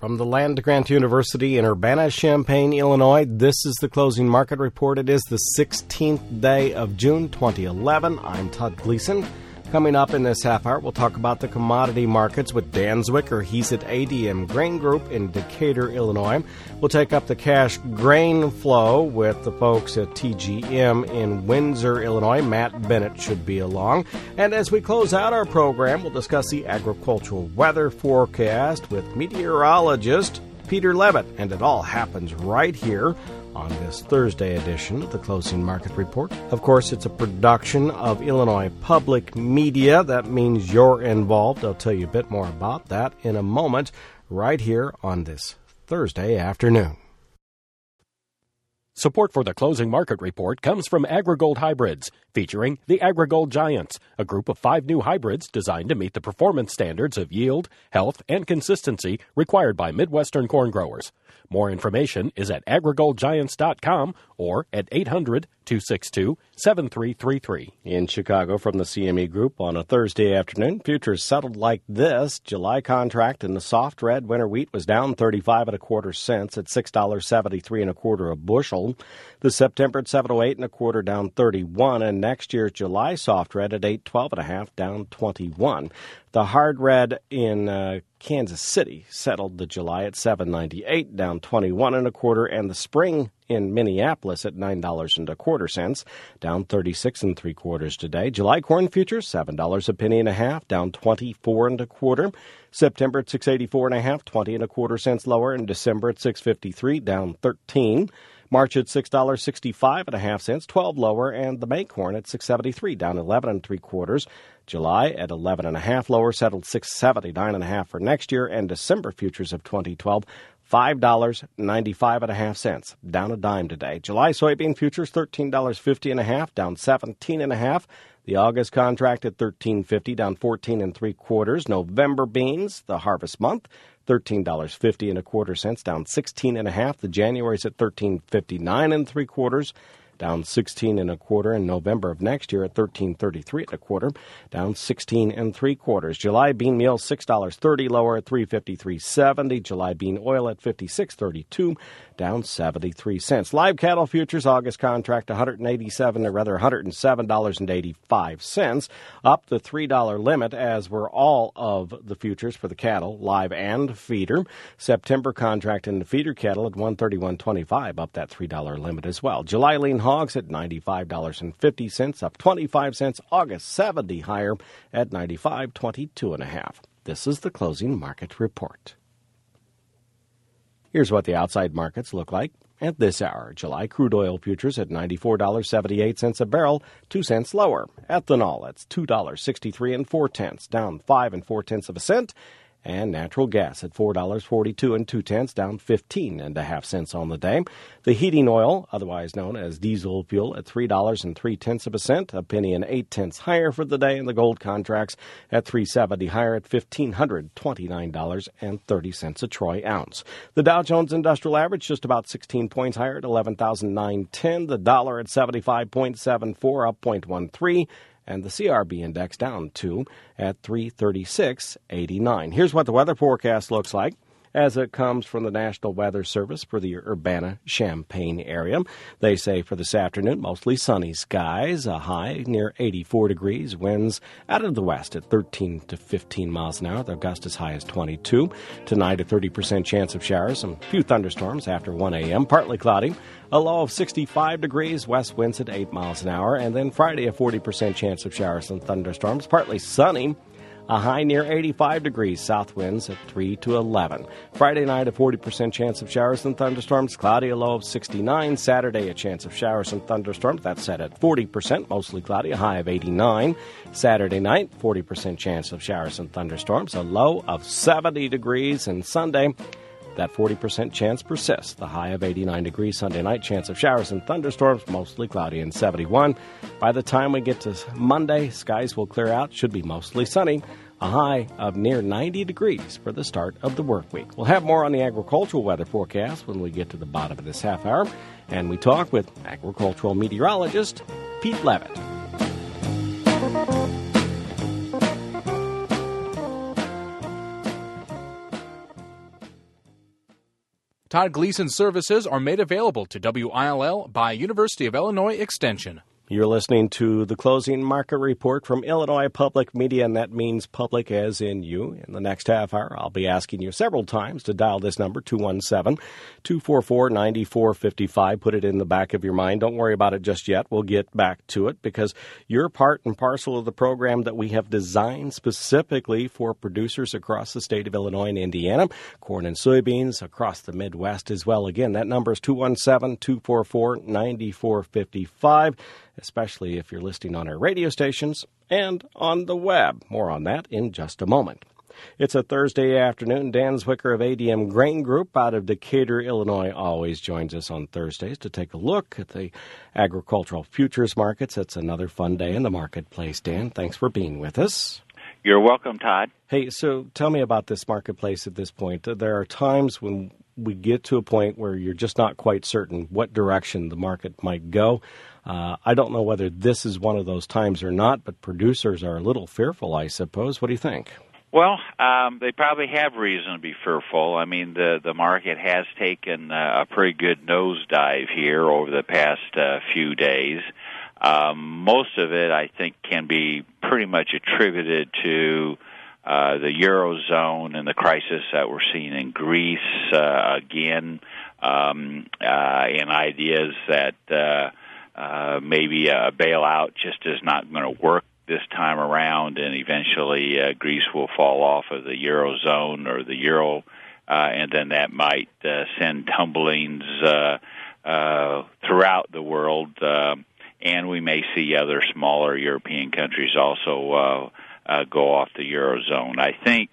From the Land-Grant University in Urbana-Champaign, Illinois, this is the Closing Market Report. It is the 16th day of June 2011. I'm Todd Gleason. Coming up in this half hour, we'll talk about the commodity markets with Dan Zwicker. He's at ADM Grain Group in Decatur, Illinois. We'll take up the cash grain flow with the folks at TGM in Windsor, Illinois. Matt Bennett should be along. And as we close out our program, we'll discuss the agricultural weather forecast with meteorologist Peter Levitt. And it all happens right here on this Thursday edition of the Closing Market Report. Of course, it's a production of Illinois Public Media. That means you're involved. I'll tell you a bit more about that in a moment, right here on this Thursday afternoon. Support for the Closing Market Report comes from AgriGold Hybrids, featuring the AgriGold Giants, a group of 5 new hybrids designed to meet the performance standards of yield, health, and consistency required by Midwestern corn growers. More information is at agrigoldgiants.com or at 800-262-7333. In Chicago from the CME Group on a Thursday afternoon, futures settled like this. July contract in the soft red winter wheat was down 35 1/4 cents at $6.73 1/4 a bushel. The September at 7.08 1/4 down 31, and next year's July soft red at 8.12 1/2 down 21. The hard red in Kansas City settled the July at 7.98 down 21 1/4, and the spring in Minneapolis at $9 1/4 cents, down 36 3/4 today. July corn futures $7 a penny and a half, down 24 1/4. September at 6.84 1/2, 20 1/4 cents lower, and December at 6.53 down 13. March at $6.65 1/2 cents, 12 lower, and the May corn at 6.73 down 11 3/4. July at 11 1/2 lower, settled 6.79 1/2 for next year, and December futures of 2012 $5.95 1/2 cents, down a dime today. July soybean futures $13.50 1/2, down 17 1/2. The August contract at $13.50, down 14 3/4. November beans, the harvest month, $13.50 1/4 cents, down 16 1/2. The January's at $13.59 3/4. Down 16 1/4 in November of next year at $13.33 1/4, down 16 3/4. July bean meal $6.30 lower at $3.53.70. July bean oil at $56.32, down 73 cents. Live cattle futures August contract $107.85, up the $3 limit, as were all of the futures for the cattle, live and feeder. September contract in the feeder cattle at $131.25, up that $3 limit as well. July lean hogs at $95.50, up 25 cents. August 70 higher at $95.22 1/2. This is the Closing Market Report. Here's what the outside markets look like at this hour. July crude oil futures at $94.78 a barrel, 2 cents lower. Ethanol at $2.63 4/10, down 5 4/10 cents. And natural gas at $4.42 2/10, down 15 1/2 cents on the day. The heating oil, otherwise known as diesel fuel, at $3.03 cent, a penny and 8 higher for the day, and the gold contracts at $3.70 higher at $1,529.30 a troy ounce. The Dow Jones Industrial Average just about 16 points higher at 11,910. The dollar at 75.74, up 0.13. And the CRB index down 2 at 336.89. Here's what the weather forecast looks like as it comes from the National Weather Service for the Urbana-Champaign area. They say for this afternoon, mostly sunny skies, a high near 84 degrees, winds out of the west at 13 to 15 miles an hour, the gust as high as 22. Tonight, a 30% chance of showers, some few thunderstorms after 1 a.m., partly cloudy. A low of 65 degrees, west winds at 8 miles an hour. And then Friday, a 40% chance of showers and thunderstorms, partly sunny. A high near 85 degrees, south winds at 3 to 11. Friday night, a 40% chance of showers and thunderstorms, cloudy, a low of 69. Saturday, a chance of showers and thunderstorms, that's set at 40%, mostly cloudy, a high of 89. Saturday night, 40% chance of showers and thunderstorms, a low of 70 degrees. And Sunday, that 40% chance persists. The high of 89 degrees Sunday night, chance of showers and thunderstorms, mostly cloudy, and 71. By the time we get to Monday, skies will clear out, should be mostly sunny. A high of near 90 degrees for the start of the work week. We'll have more on the agricultural weather forecast when we get to the bottom of this half hour. And we talk with agricultural meteorologist Pete Levitt. Todd Gleason services are made available to WILL by University of Illinois Extension. You're listening to the Closing Market Report from Illinois Public Media, and that means public as in you. In the next half hour, I'll be asking you several times to dial this number, 217-244-9455. Put it in the back of your mind. Don't worry about it just yet. We'll get back to it because you're part and parcel of the program that we have designed specifically for producers across the state of Illinois and Indiana, corn and soybeans across the Midwest as well. Again, that number is 217-244-9455. Especially if you're listening on our radio stations and on the web. More on that in just a moment. It's a Thursday afternoon. Dan Zwicker of ADM Grain Group out of Decatur, Illinois, always joins us on Thursdays to take a look at the agricultural futures markets. It's another fun day in the marketplace. Dan, thanks for being with us. You're welcome, Todd. Hey, so tell me about this marketplace at this point. There are times when we get to a point where you're just not quite certain what direction the market might go. I don't know whether this is one of those times or not, but producers are a little fearful, I suppose. What do you think? Well, they probably have reason to be fearful. I mean, the market has taken a pretty good nosedive here over the past few days. Most of it, I think, can be pretty much attributed to the Eurozone and the crisis that we're seeing in Greece again, and ideas that maybe a bailout just is not going to work this time around, and eventually Greece will fall off of the Eurozone or the Euro, and then that might send tumblings throughout the world, and we may see other smaller European countries also go off the Eurozone. I think,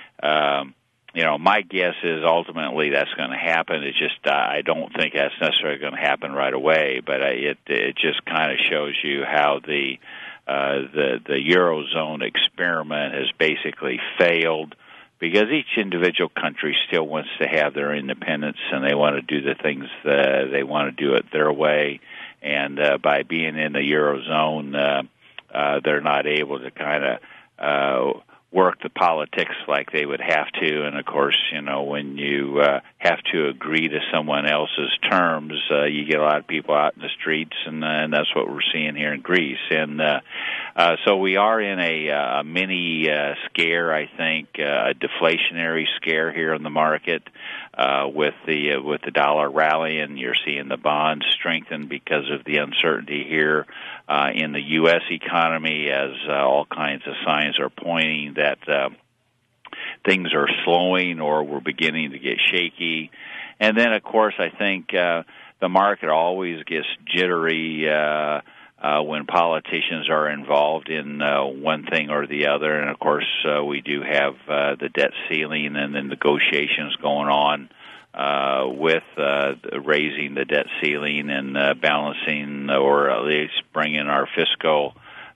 my guess is ultimately that's going to happen. It's just I don't think that's necessarily going to happen right away. But it just kind of shows you how the Eurozone experiment has basically failed, because each individual country still wants to have their independence, and they want to do the things they want to do it their way. And by being in the Eurozone, they're not able to kind of work the politics like they would have to. And, of course, when you have to agree to someone else's terms, you get a lot of people out in the streets, and that's what we're seeing here in Greece. And so we are in a mini scare, I think, a deflationary scare here in the market with the dollar rallying. You're seeing the bonds strengthen because of the uncertainty here in the U.S. economy, as all kinds of signs are pointing that things are slowing or we're beginning to get shaky. And then, of course, I think the market always gets jittery when politicians are involved in one thing or the other. And, of course, we do have the debt ceiling and the negotiations going on with raising the debt ceiling and balancing, or at least bringing our fiscal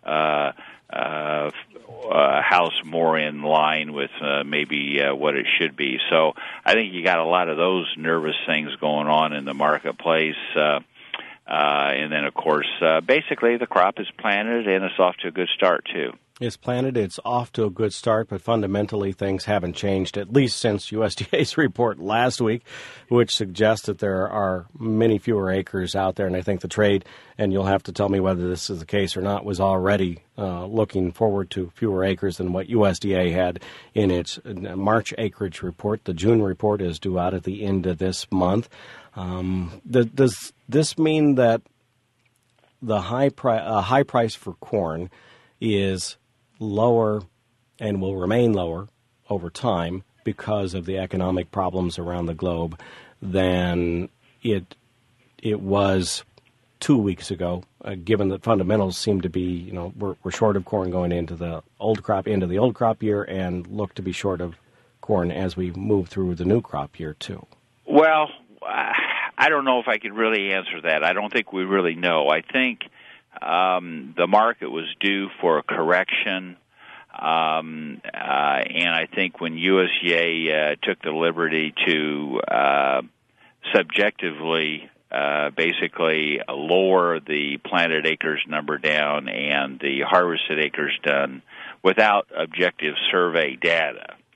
house more in line with maybe what it should be. So I think you got a lot of those nervous things going on in the marketplace. And then, of course, basically the crop is planted and it's off to a good start, too. It's planted, it's off to a good start, but fundamentally things haven't changed, at least since USDA's report last week, which suggests that there are many fewer acres out there. And I think the trade, and you'll have to tell me whether this is the case or not, was already looking forward to fewer acres than what USDA had in its March acreage report. The June report is due out at the end of this month. Does this mean that the high price for corn is lower and will remain lower over time because of the economic problems around the globe than it was 2 weeks ago, given that fundamentals seem to be, we're short of corn going into the old crop year, and look to be short of corn as we move through the new crop year too? Well, I don't know if I could really answer that. I don't think we really know. I think the market was due for a correction, and I think when USDA took the liberty to subjectively basically lower the planted acres number down and the harvested acres done without objective survey data,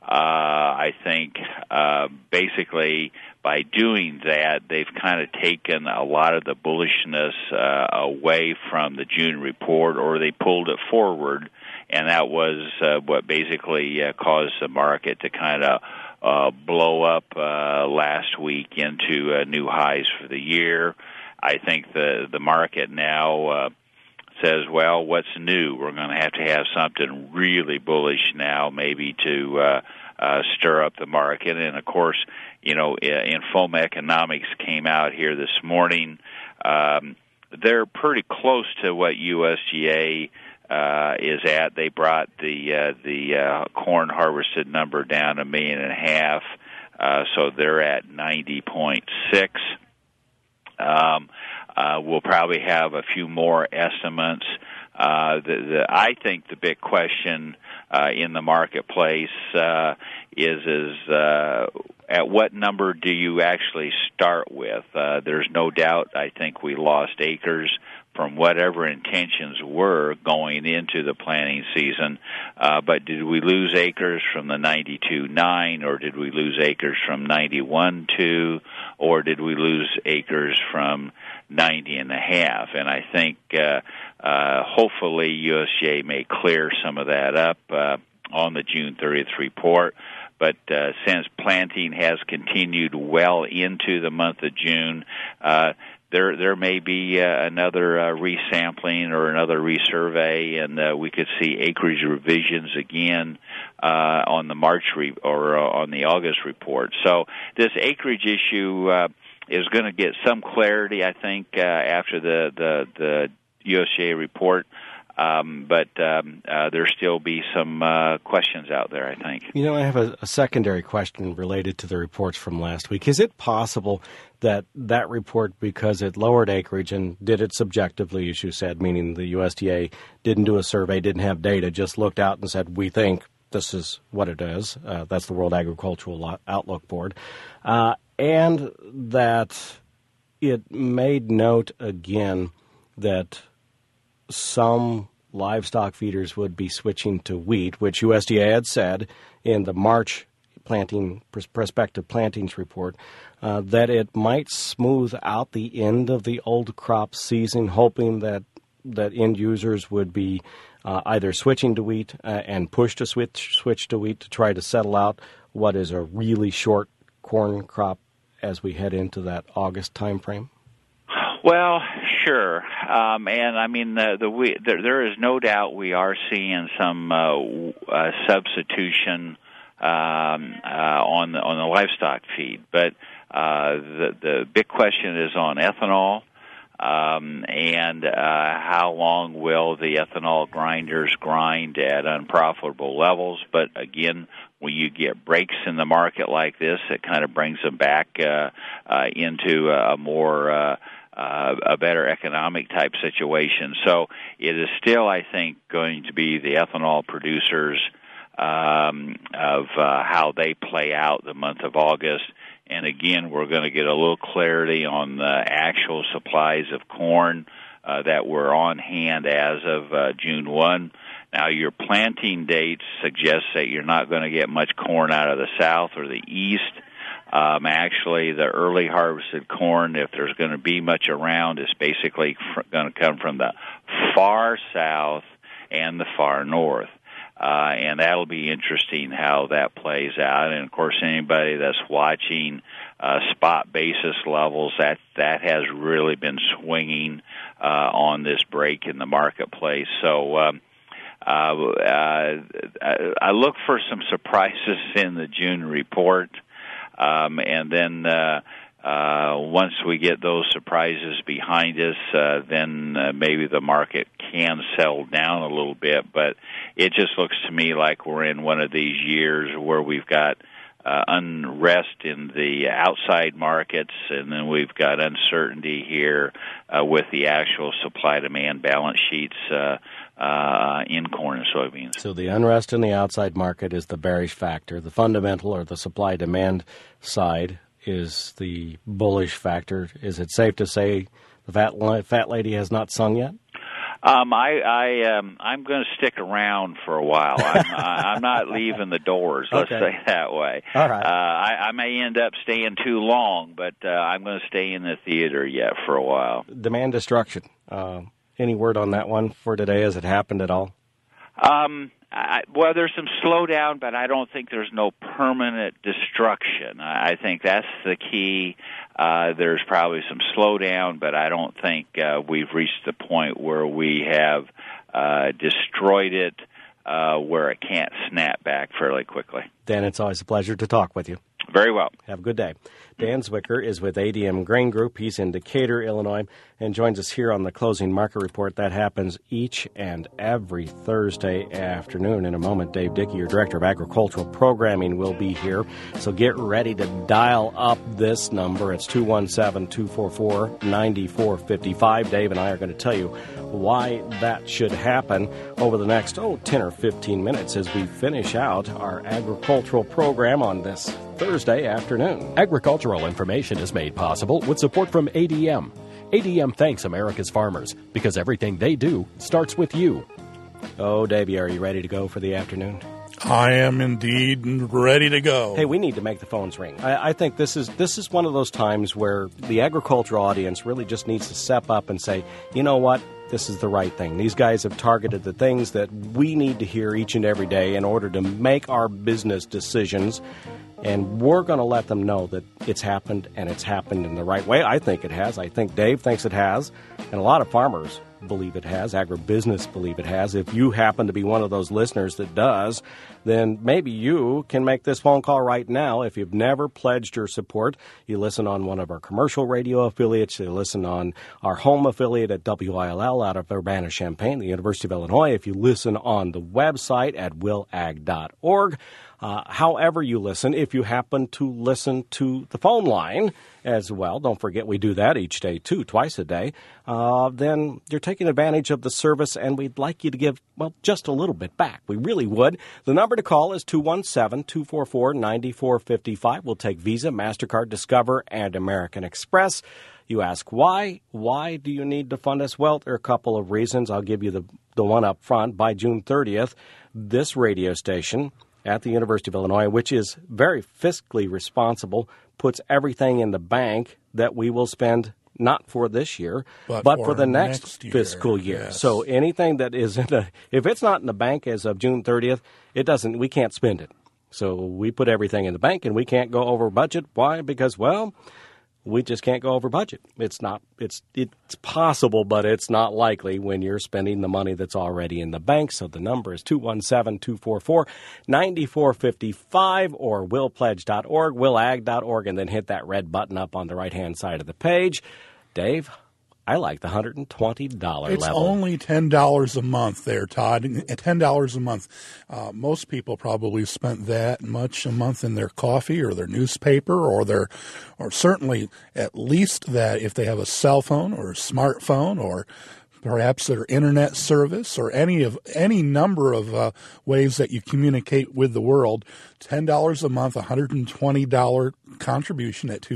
I think basically by doing that, they've kind of taken a lot of the bullishness away from the June report, or they pulled it forward, and that was what basically caused the market to kind of blow up last week into new highs for the year. I think the market now says, well, what's new? We're going to have something really bullish now, maybe to stir up the market. And of course, Infome Economics came out here this morning. They're pretty close to what USDA is at. They brought the corn harvested number down 1.5 million, so they're at 90.6. We'll probably have a few more estimates. I think the big question in the marketplace is at what number do you actually start with? There's no doubt, I think we lost acres from whatever intentions were going into the planting season, but did we lose acres from the 92.9, or did we lose acres from 91.2, or did we lose acres from 90.5? And I think hopefully USDA may clear some of that up on the June 30th report. But since planting has continued well into the month of June, there may be another resampling or another resurvey, and we could see acreage revisions again on the March or on the August report. So this acreage issue is going to get some clarity, I think, after the USDA report. But there still be some questions out there, I think. I have a secondary question related to the reports from last week. Is it possible that report, because it lowered acreage and did it subjectively, as you said, meaning the USDA didn't do a survey, didn't have data, just looked out and said, we think this is what it is. That's the World Agricultural Outlook Board. And that it made note again that some livestock feeders would be switching to wheat, which USDA had said in the March prospective plantings report, that it might smooth out the end of the old crop season, hoping that end users would be either switching to wheat and push to switch to wheat to try to settle out what is a really short corn crop as we head into that August time frame? Well, sure. And I mean, there is no doubt we are seeing some substitution on the livestock feed. But the big question is on ethanol, and how long will the ethanol grinders grind at unprofitable levels. But again, when you get breaks in the market like this, it kind of brings them back into a more a better economic type situation. So it is still, I think, going to be the ethanol producers of how they play out the month of August. And again, we're going to get a little clarity on the actual supplies of corn that were on hand as of June 1. Now, your planting dates suggest that you're not going to get much corn out of the south or the east. Actually, the early harvested corn, if there's going to be much around, is basically going to come from the far south and the far north. And that'll be interesting how that plays out. And, of course, anybody that's watching spot basis levels, that has really been swinging on this break in the marketplace. So I look for some surprises in the June report. And then once we get those surprises behind us, then maybe the market can settle down a little bit. But it just looks to me like we're in one of these years where we've got unrest in the outside markets, and then we've got uncertainty here with the actual supply-demand balance sheets in corn and soybeans. So the unrest in the outside market is the bearish factor. The fundamental or the supply-demand side is the bullish factor. Is it safe to say the fat lady has not sung yet? I'm going to stick around for a while. I'm not leaving the doors. Let's say that way. All right. I may end up staying too long, but I'm going to stay in the theater yet for a while. Demand destruction. Any word on that one for today? Has it happened at all? Well, there's some slowdown, but I don't think there's no permanent destruction. I think that's the key. There's probably some slowdown, but I don't think we've reached the point where we have destroyed it, where it can't snap back fairly quickly. Dan, it's always a pleasure to talk with you. Very well. Have a good day. Dan Zwicker is with ADM Grain Group. He's in Decatur, Illinois, and joins us here on the Closing Market Report. That happens each and every Thursday afternoon. In a moment, Dave Dickey, your Director of Agricultural Programming, will be here. So get ready to dial up this number. It's 217-244-9455. Dave and I are going to tell you why that should happen over the next, 10 or 15 minutes as we finish out our agricultural program on this Thursday afternoon. Agricultural information is made possible with support from ADM. ADM thanks America's farmers because everything they do starts with you. Oh, Davey, are you ready to go for the afternoon? I am indeed ready to go. Hey, we need to make the phones ring. I think this is one of those times where the agricultural audience really just needs to step up and say, you know what? This is the right thing. These guys have targeted the things that we need to hear each and every day in order to make our business decisions. And we're going to let them know that it's happened, and it's happened in the right way. I think it has. I think Dave thinks it has. And a lot of farmers believe it has. Agribusiness believe it has. If you happen to be one of those listeners that does, then maybe you can make this phone call right now. If you've never pledged your support, you listen on one of our commercial radio affiliates. You listen on our home affiliate at WILL out of Urbana-Champaign, the University of Illinois. If you listen on the website at willag.org. However you listen, if you happen to listen to the phone line as well, don't forget we do that each day too, twice a day, then you're taking advantage of the service, and we'd like you to give, just a little bit back. We really would. The number to call is 217-244-9455. We'll take Visa, MasterCard, Discover, and American Express. You ask why? Why do you need to fund us? Well, there are a couple of reasons. I'll give you the one up front. By June 30th, this radio station at the University of Illinois, which is very fiscally responsible, puts everything in the bank that we will spend not for this year, but for the next fiscal year. Yes. So anything that is if it's not in the bank as of June 30th, we can't spend it. So we put everything in the bank, and we can't go over budget. Why? Because, we just can't go over budget. It's possible, but it's not likely when you're spending the money that's already in the bank. So the number is 217-244-9455 or willpledge.org, willag.org, and then hit that red button up on the right-hand side of the page. Dave, I like the $120 level. It's only $10 a month there, Todd. $10 a month. Most people probably spent that much a month in their coffee or their newspaper or certainly at least that if they have a cell phone or a smartphone or perhaps their internet service or any number of ways that you communicate with the world. $10 a month, $120 contribution at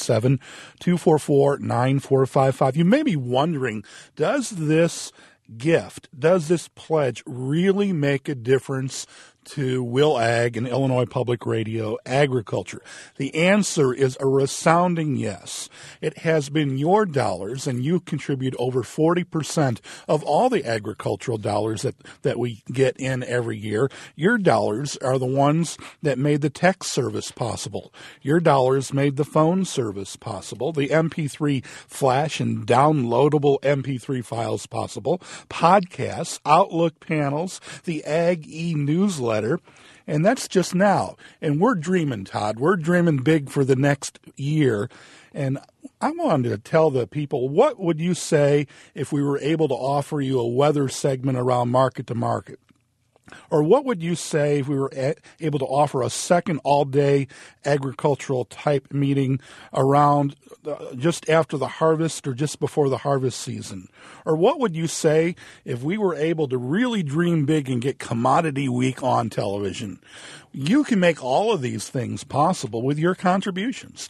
217-244-9455. You may be wondering, does this pledge really make a difference to Will Ag and Illinois Public Radio Agriculture? The answer is a resounding yes. It has been your dollars, and you contribute over 40% of all the agricultural dollars that we get in every year. Your dollars are the ones that made the text service possible. Your dollars made the phone service possible, the MP3 flash and downloadable MP3 files possible, podcasts, Outlook panels, the Ag e-newsletter. And that's just now. And we're dreaming, Todd. We're dreaming big for the next year. And I wanted to tell the people, what would you say if we were able to offer you a weather segment around market to market? Or what would you say if we were able to offer a second all-day agricultural type meeting around just after the harvest or just before the harvest season? Or what would you say if we were able to really dream big and get Commodity Week on television? You can make all of these things possible with your contributions.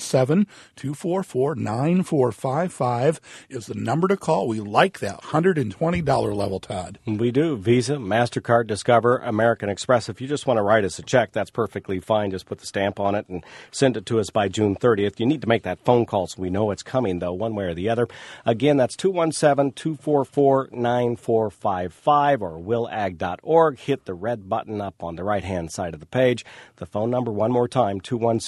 217-244-9455 is the number to call. We like that $120 level, Todd. We do. Visa, MasterCard, Discover, American Express. If you just want to write us a check, that's perfectly fine. Just put the stamp on it and send it to us by June 30th. You need to make that phone call so we know it's coming, though, one way or the other. Again, that's 217-244-9455 or willag.org. Hit the red button up on the right-hand side of the page. The phone number, one more time,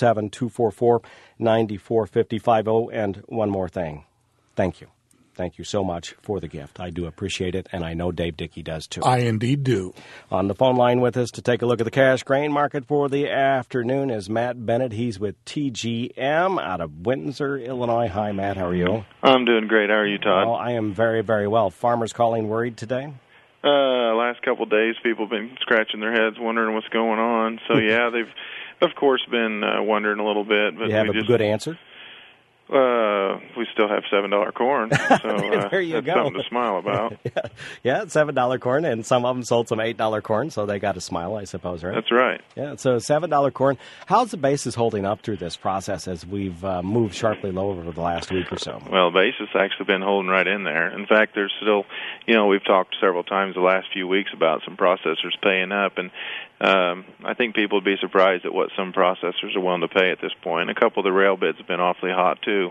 217-244-9455. Oh, and one more thing. Thank you. Thank you so much for the gift. I do appreciate it, and I know Dave Dickey does too. I indeed do. On the phone line with us to take a look at the cash grain market for the afternoon is Matt Bennett. He's with TGM out of Windsor, Illinois. Hi, Matt. How are you? I'm doing great. How are you, Todd? Oh, I am very, very well. Farmers calling worried today? Last couple of days, people have been scratching their heads, wondering what's going on. So, yeah, they've, of course, been wondering a little bit. But you have a good answer? We still have $7 corn, so there you that's go. something to smile about. Yeah, $7 corn, and some of them sold some $8 corn, so they got to smile, I suppose, right? That's right. Yeah, so $7 corn. How's the basis holding up through this process as we've moved sharply low over the last week or so? Well, the basis actually been holding right in there. In fact, there's still, we've talked several times the last few weeks about some processors paying up, and I think people would be surprised at what some processors are willing to pay at this point. A couple of the rail bids have been awfully hot, too.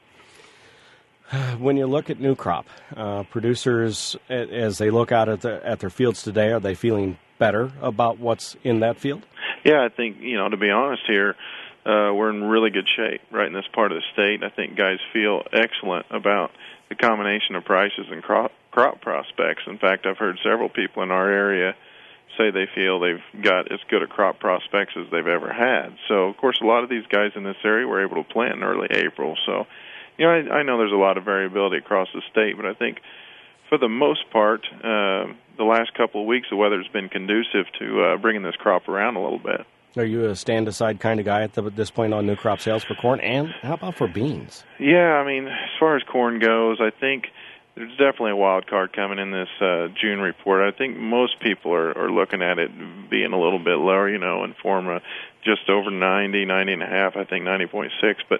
When you look at new crop, producers, as they look out at their fields today, are they feeling better about what's in that field? Yeah, I think, to be honest here, we're in really good shape right in this part of the state. I think guys feel excellent about the combination of prices and crop prospects. In fact, I've heard several people in our area say they feel they've got as good a crop prospects as they've ever had. So, of course, a lot of these guys in this area were able to plant in early April. So, I know there's a lot of variability across the state, but I think for the most part, the last couple of weeks, the weather's been conducive to bringing this crop around a little bit. Are you a stand-aside kind of guy at this point on new crop sales for corn? And how about for beans? Yeah, as far as corn goes, I think there's definitely a wild card coming in this June report. I think most people are looking at it being a little bit lower, in form of just over 90 and a half, I think 90.6. But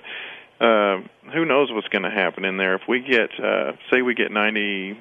who knows what's going to happen in there? If we get, say we get 90,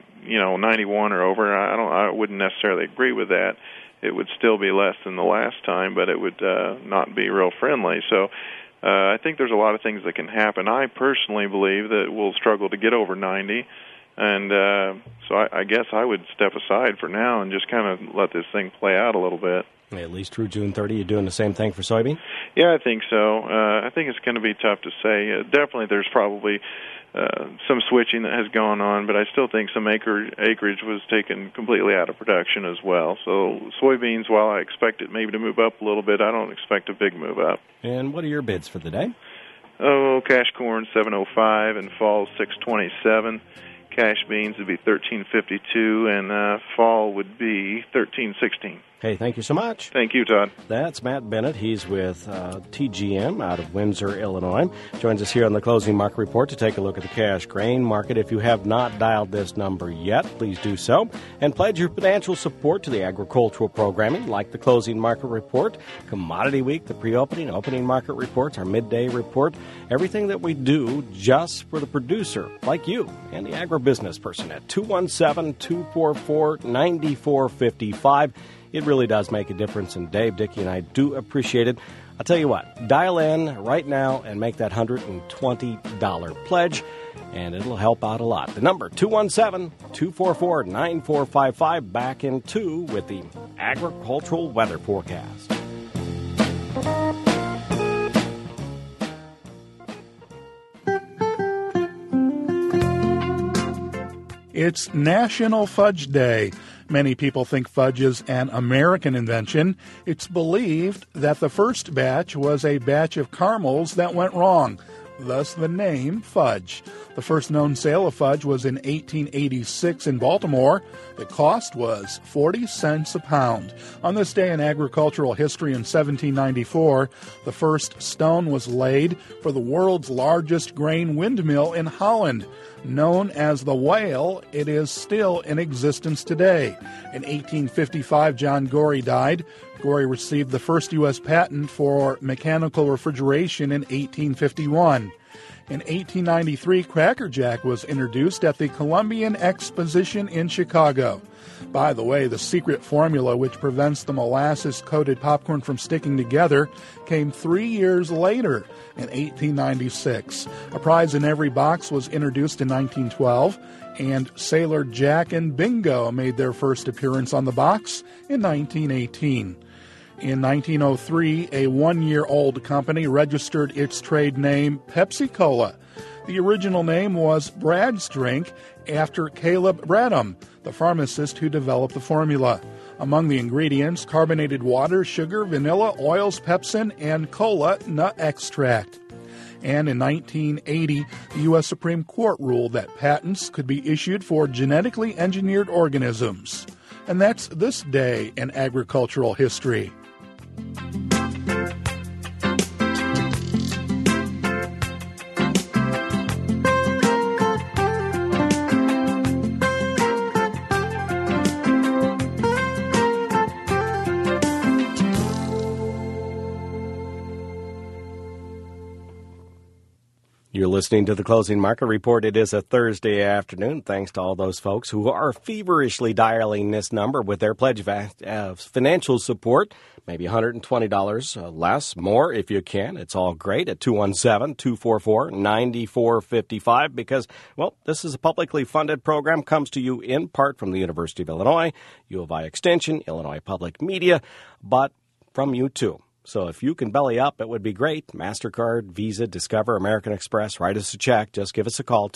91 or over, I wouldn't necessarily agree with that. It would still be less than the last time, but it would not be real friendly. So I think there's a lot of things that can happen. I personally believe that we'll struggle to get over 90. And so I guess I would step aside for now and just kind of let this thing play out a little bit. At least through June 30, you're doing the same thing for soybean? Yeah, I think so. I think it's going to be tough to say. Definitely there's probably some switching that has gone on, but I still think some acreage was taken completely out of production as well. So soybeans, while I expect it maybe to move up a little bit, I don't expect a big move up. And what are your bids for the day? Cash corn, $7.05, and fall, $6.27. Cash beans would be $13.52, and fall would be $13.16. Hey, thank you so much. Thank you, Todd. That's Matt Bennett. He's with TGM out of Windsor, Illinois. Joins us here on the Closing Market Report to take a look at the cash grain market. If you have not dialed this number yet, please do so. And pledge your financial support to the agricultural programming like the Closing Market Report, Commodity Week, the pre-opening, opening market reports, our midday report, everything that we do just for the producer like you and the agribusiness person at 217-244-9455. It really does make a difference, and Dave Dickey and I do appreciate it. I'll tell you what, dial in right now and make that $120 pledge, and it'll help out a lot. The number, 217-244-9455, back in 2 with the agricultural weather forecast. It's National Fudge Day. Many people think fudge is an American invention. It's believed that the first batch was a batch of caramels that went wrong, thus the name fudge. The first known sale of fudge was in 1886 in Baltimore. The cost was 40 cents a pound. On this day in agricultural history in 1794, the first stone was laid for the world's largest grain windmill in Holland. Known as the Whale, it is still in existence today. In 1855, John Gorey died. Gorey received the first U.S. patent for mechanical refrigeration in 1851. In 1893, Cracker Jack was introduced at the Columbian Exposition in Chicago. By the way, the secret formula which prevents the molasses-coated popcorn from sticking together came 3 years later in 1896. A prize in every box was introduced in 1912, and Sailor Jack and Bingo made their first appearance on the box in 1918. In 1903, a one-year-old company registered its trade name Pepsi-Cola. The original name was Brad's Drink, after Caleb Bradham, the pharmacist who developed the formula. Among the ingredients, carbonated water, sugar, vanilla, oils, pepsin, and cola nut extract. And in 1980, the U.S. Supreme Court ruled that patents could be issued for genetically engineered organisms. And that's this day in agricultural history. You're listening to the Closing Market Report. It is a Thursday afternoon. Thanks to all those folks who are feverishly dialing this number with their pledge of financial support. Maybe $120 less, more if you can. It's all great at 217-244-9455 because, well, this is a publicly funded program, comes to you in part from the University of Illinois, U of I Extension, Illinois Public Media, but from you too. So if you can belly up, it would be great. MasterCard, Visa, Discover, American Express, write us a check. Just give us a call,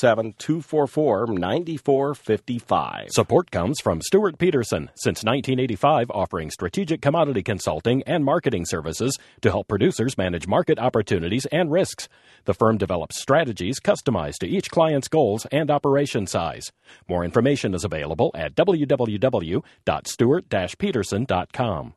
217-244-9455. Support comes from Stuart Peterson, since 1985 offering strategic commodity consulting and marketing services to help producers manage market opportunities and risks. The firm develops strategies customized to each client's goals and operation size. More information is available at www.stuart-peterson.com.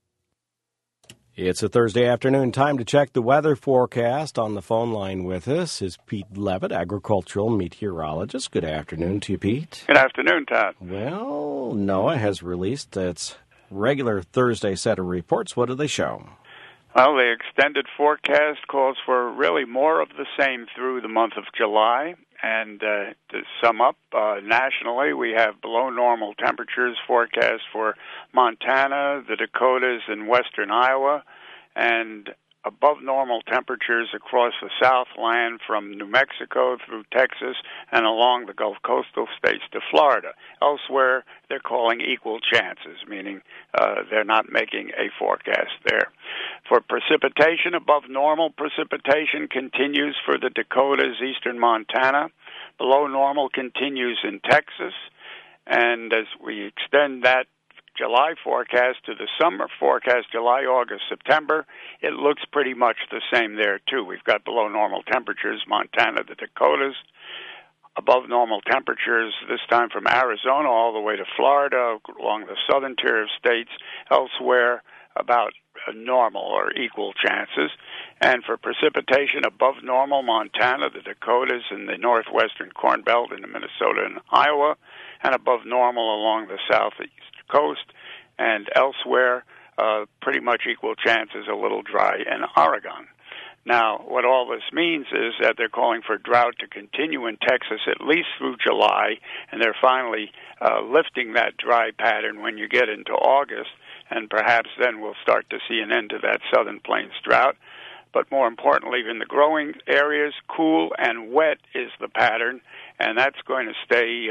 It's a Thursday afternoon. Time to check the weather forecast. On the phone line with us is Pete Levitt, agricultural meteorologist. Good afternoon to you, Pete. Good afternoon, Todd. Well, NOAA has released its regular Thursday set of reports. What do they show? Well, the extended forecast calls for really more of the same through the month of July. And to sum up, nationally, we have below normal temperatures forecast for Montana, the Dakotas, and western Iowa, and above normal temperatures across the Southland from New Mexico through Texas and along the Gulf coastal states to Florida. Elsewhere, they're calling equal chances, meaning they're not making a forecast there. For precipitation, above normal precipitation continues for the Dakotas, eastern Montana. Below normal continues in Texas. And as we extend that July forecast to the summer forecast, July, August, September, it looks pretty much the same there, too. We've got below normal temperatures, Montana, the Dakotas, above normal temperatures, this time from Arizona all the way to Florida, along the southern tier of states, elsewhere about normal or equal chances. And for precipitation, above normal, Montana, the Dakotas, and the northwestern Corn Belt into Minnesota and Iowa, and above normal along the southeast coast, and elsewhere, pretty much equal chances, a little dry in Oregon. Now, what all this means is that they're calling for drought to continue in Texas at least through July, and they're finally lifting that dry pattern when you get into August, and perhaps then we'll start to see an end to that southern plains drought. But more importantly, in the growing areas, cool and wet is the pattern, and that's going to stay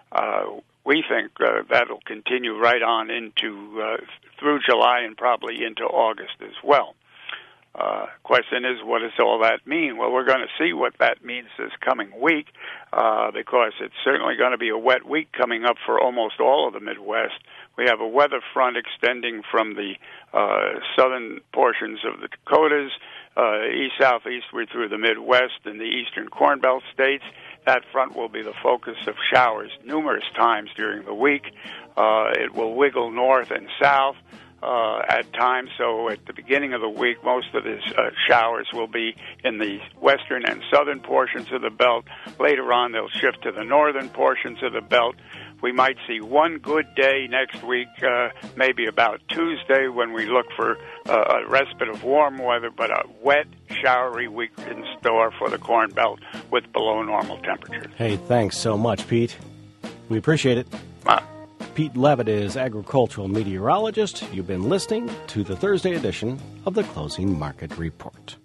we think that'll continue right on into through July and probably into August as well. Question is, what does all that mean? Well, we're going to see what that means this coming week because it's certainly going to be a wet week coming up for almost all of the Midwest. We have a weather front extending from the southern portions of the Dakotas, east, southeastward through the Midwest and the eastern Corn Belt states. That front will be the focus of showers numerous times during the week. It will wiggle north and south at times, so at the beginning of the week, most of the showers will be in the western and southern portions of the belt. Later on, they'll shift to the northern portions of the belt. We might see one good day next week, maybe about Tuesday, when we look for a respite of warm weather, but a wet, showery week in store for the Corn Belt with below normal temperatures. Hey, thanks so much, Pete. We appreciate it. Pete Levitt is agricultural meteorologist. You've been listening to the Thursday edition of the Closing Market Report.